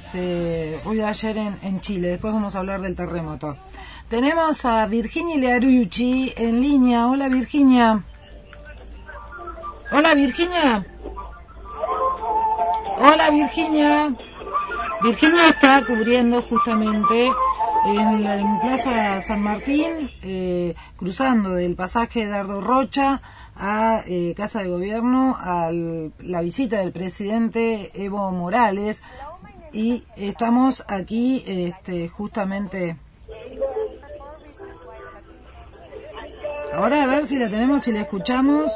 hoy de ayer en Chile. Después vamos a hablar del terremoto. Tenemos a Virginia Learucci en línea. Hola, Virginia. Hola, Virginia. Hola, Virginia. Virginia está cubriendo justamente en Plaza San Martín, cruzando del pasaje Dardo Rocha a Casa de Gobierno, a la visita del presidente Evo Morales, y estamos aquí justamente. Ahora a ver si la tenemos, si la escuchamos.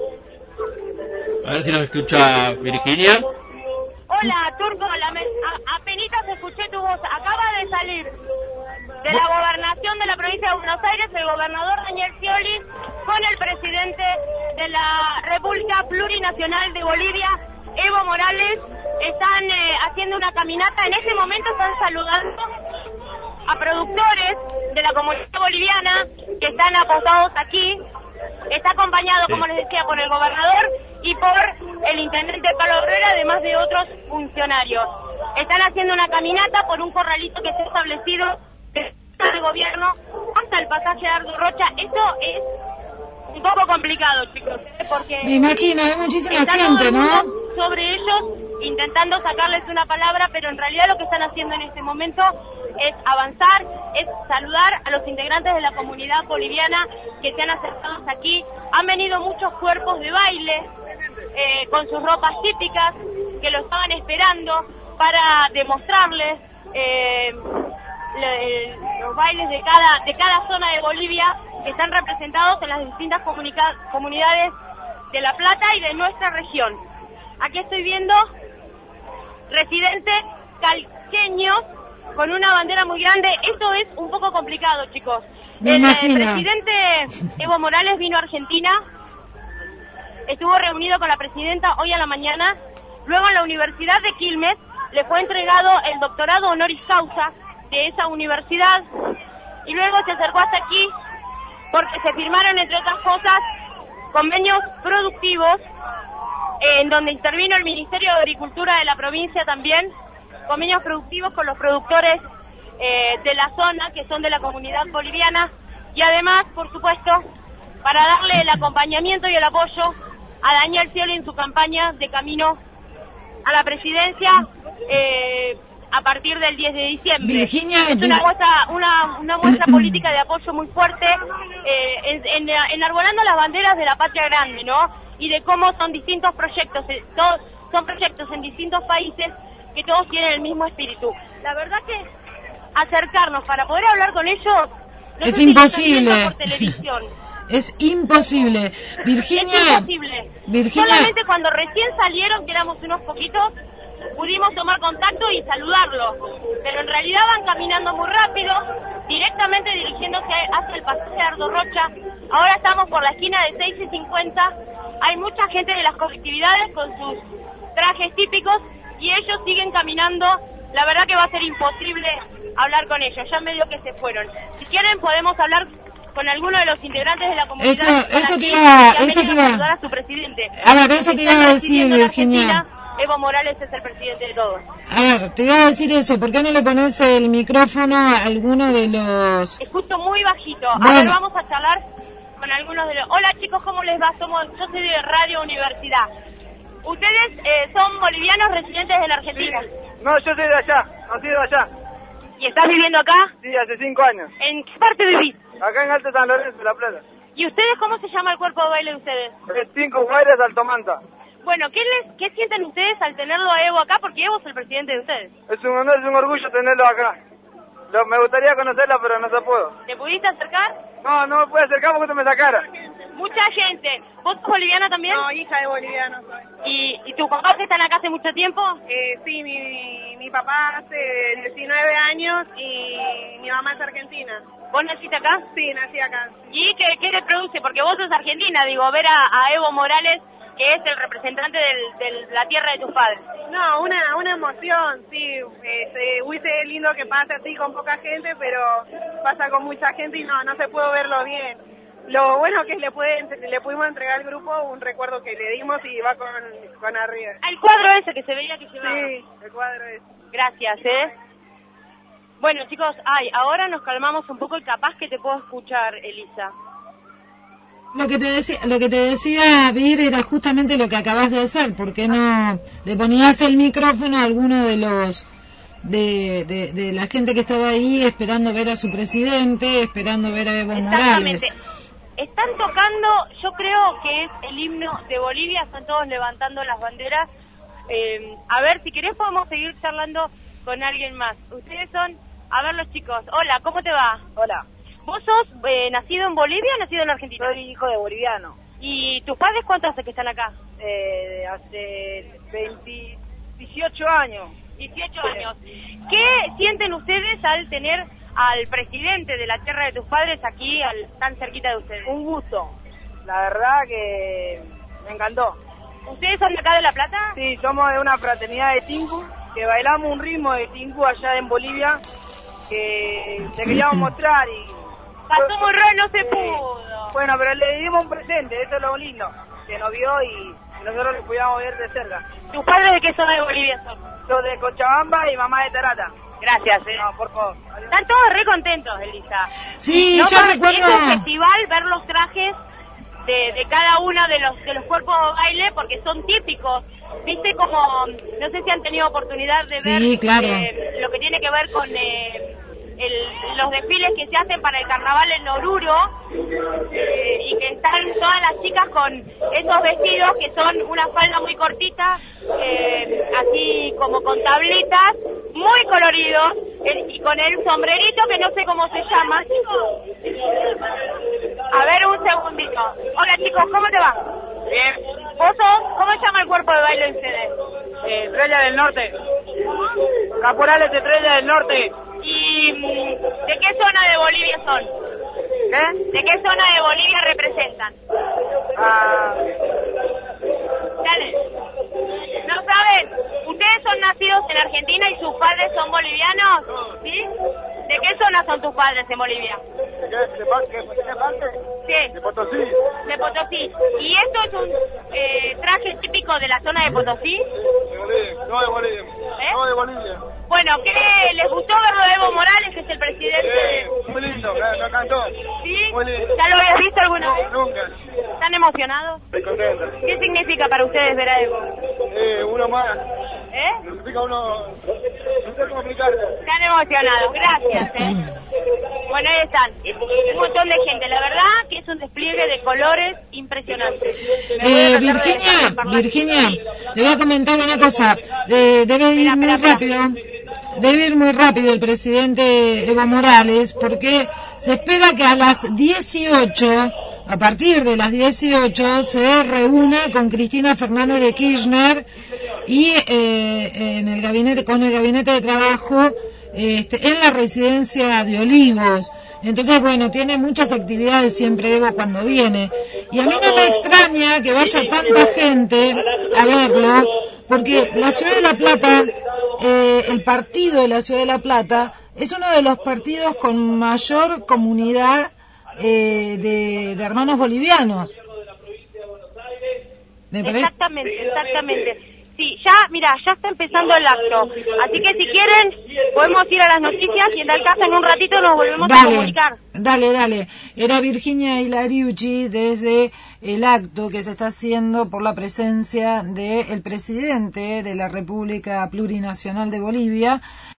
A ver si nos escucha Virginia. Hola, Turco, apenitas escuché tu voz. Acaba de salir de la gobernación de la provincia de Buenos Aires el gobernador Daniel Scioli con el presidente de la República Plurinacional de Bolivia, Evo Morales. Están haciendo una caminata. En este momento están saludando a productores de la comunidad boliviana que están apostados aquí. Está acompañado, como les decía, por el gobernador y por el intendente Carlos Herrera, además de otros funcionarios. Están haciendo una caminata por un corralito que se ha establecido de gobierno hasta el pasaje Dardo Rocha. Esto es un poco complicado, chicos, porque me imagino, hay muchísima está gente, ¿no? Sobre ellos, intentando sacarles una palabra, pero en realidad lo que están haciendo en este momento es avanzar, es saludar a los integrantes de la comunidad boliviana que se han acercado aquí. Han venido muchos cuerpos de baile con sus ropas típicas que lo estaban esperando para demostrarles los bailes de cada zona de Bolivia que están representados en las distintas comunidades de La Plata y de nuestra región. Aquí estoy viendo residentes calqueños con una bandera muy grande. Esto es un poco complicado, chicos. El presidente Evo Morales vino a Argentina, estuvo reunido con la presidenta hoy a la mañana. Luego en la Universidad de Quilmes le fue entregado el doctorado honoris causa de esa universidad, y luego se acercó hasta aquí porque se firmaron, entre otras cosas, convenios productivos en donde intervino el Ministerio de Agricultura de la provincia también, convenios productivos con los productores de la zona, que son de la comunidad boliviana, y además, por supuesto, para darle el acompañamiento y el apoyo a Daniel Scioli en su campaña de camino a la presidencia a partir del 10 de diciembre. Virginia, es una muestra política de apoyo muy fuerte, enarbolando las banderas de la patria grande, ¿no? Y de cómo son distintos proyectos, todos son proyectos en distintos países que todos tienen el mismo espíritu. La verdad que acercarnos para poder hablar con ellos no es sé imposible. Si por televisión. Es imposible. Virginia, es imposible. Virginia. Solamente cuando recién salieron, que éramos unos poquitos, pudimos tomar contacto y saludarlos, pero en realidad van caminando muy rápido, directamente dirigiéndose hacia el pasaje Dardo Rocha. Ahora estamos por la esquina de 6 y 50, hay mucha gente de las colectividades con sus trajes típicos y ellos siguen caminando. La verdad que va a ser imposible hablar con ellos, ya medio que se fueron. Si quieren podemos hablar con alguno de los integrantes de la comunidad. Eso te iba a saludar a su presidente. A ver, eso te iba a decir, Virginia. Evo Morales es el presidente de todos. A ver, te iba a decir eso, ¿por qué no le pones el micrófono a alguno de los...? Escucho muy bajito. Bueno. A ver, vamos a charlar con algunos de los... Hola chicos, ¿cómo les va? Yo soy de Radio Universidad. ¿Ustedes son bolivianos residentes de la Argentina? No, yo soy de allá, nacido allá. ¿Y estás viviendo acá? Sí, hace 5 años. ¿En qué parte vivís? Acá en Alto San Lorenzo, La Plata. ¿Y ustedes cómo se llama el cuerpo de baile de ustedes? 5 Guayras, Alto Manta. Bueno, ¿qué sienten ustedes al tenerlo a Evo acá? Porque Evo es el presidente de ustedes. Es un honor, es un orgullo tenerlo acá. Me gustaría conocerla, pero no se puedo. ¿Te pudiste acercar? No me pude acercar porque se me sacara. Mucha gente. ¿Vos sos boliviana también? No, hija de boliviano soy. ¿Y tus papás que están acá hace mucho tiempo? Sí, mi papá hace 19 años y mi mamá es argentina. ¿Vos naciste acá? Sí, nací acá. ¿Y qué te produce? Porque vos sos argentina, digo, ver a Evo Morales, que es el representante de la tierra de tus padres. No, una emoción, sí. Hubiese lindo que pase así con poca gente, pero pasa con mucha gente y no se puede verlo bien. Lo bueno que le pudimos entregar al grupo un recuerdo que le dimos y va con arriba. El cuadro ese que se veía que llevaba. Sí, el cuadro ese. Gracias, Bueno, chicos, ahora nos calmamos un poco y capaz que te puedo escuchar, Elisa. Lo que te decía, Vir, era justamente lo que acabas de hacer. ¿Por qué no le ponías el micrófono a alguno de los de la gente que estaba ahí esperando ver a su presidente, esperando ver a Evo Morales? Están tocando, yo creo que es el himno de Bolivia, están todos levantando las banderas. A ver, si querés podemos seguir charlando con alguien más. Ustedes son, a ver los chicos, hola, ¿cómo te va? Hola. ¿Vos sos nacido en Bolivia o nacido en Argentina? Soy hijo de boliviano. ¿Y tus padres cuánto hace que están acá? Hace 18 años. 18 años. ¿Qué sienten ustedes al tener al presidente de la tierra de tus padres aquí, tan cerquita de ustedes? Un gusto. La verdad que me encantó. ¿Ustedes son de acá de La Plata? Sí, somos de una fraternidad de Tinku, que bailamos un ritmo de Tinku allá en Bolivia, que te queríamos mostrar y... Pasó muy raro, no se pudo. Bueno, pero le dimos un presente, eso es lo lindo, que nos vio y nosotros lo pudimos ver de cerca. ¿Tus padres de qué zona de Bolivia son? Yo de Cochabamba y mamá de Tarata. Gracias, No, por favor. Están todos re contentos, Elisa. Sí, ¿no? yo recuerdo... Es un festival ver los trajes de cada uno de los cuerpos de baile, porque son típicos. Viste como, no sé si han tenido oportunidad de ver claro. Lo que tiene que ver con los desfiles que se hacen para el carnaval en Oruro, y que están todas las chicas con esos vestidos que son una falda muy cortita, así como con tablitas, muy coloridos, y con el sombrerito que no sé cómo se llama. A ver, un segundito. Hola chicos, ¿cómo te va? Bien. ¿Vos sos? ¿Cómo se llama el cuerpo de baile de ustedes? Estrella del Norte. Caporales Estrella del Norte. ¿Y de qué zona de Bolivia son? ¿Qué? ¿De qué zona de Bolivia representan? Dale. ¿No saben? ¿Ustedes son nacidos en Argentina y sus padres son bolivianos? ¿Sí? ¿De qué zona son tus padres en Bolivia? ¿De parte? Sí. De Potosí. De Potosí. ¿Y esto es un traje típico de la zona de Potosí? De Bolivia. No de Bolivia. No de Bolivia. Bueno, ¿qué les gustó verlo de Evo Morales, que es el presidente? Muy lindo, me encantó. ¿Sí? Muy lindo. ¿Ya lo habías visto alguna vez? Nunca. ¿Están emocionados? Estoy contento. ¿Qué significa para ustedes ver a Evo? Uno más. Significa uno... No sé cómo explicarlo. Están emocionados, gracias. Bueno, ahí están. Un montón de gente. La verdad que es un despliegue de colores impresionante. Virginia, le voy a comentar una cosa. Debe ir muy rápido. Debe ir muy rápido el presidente Evo Morales, porque se espera que a las 18, a partir de las 18, se reúna con Cristina Fernández de Kirchner y en el gabinete, con el gabinete de trabajo en la residencia de Olivos. Entonces, bueno, tiene muchas actividades siempre Evo cuando viene. Y a mí no me extraña que vaya tanta gente a verlo, porque la Ciudad de La Plata, el partido de la Ciudad de La Plata, es uno de los partidos con mayor comunidad de hermanos bolivianos. ¿Me parece? Exactamente. Sí, ya está empezando el acto. Así que si quieren, podemos ir a las noticias y en tal caso en un ratito nos volvemos a comunicar. Dale. Era Virginia Ilariucci desde el acto que se está haciendo por la presencia del presidente de la República Plurinacional de Bolivia.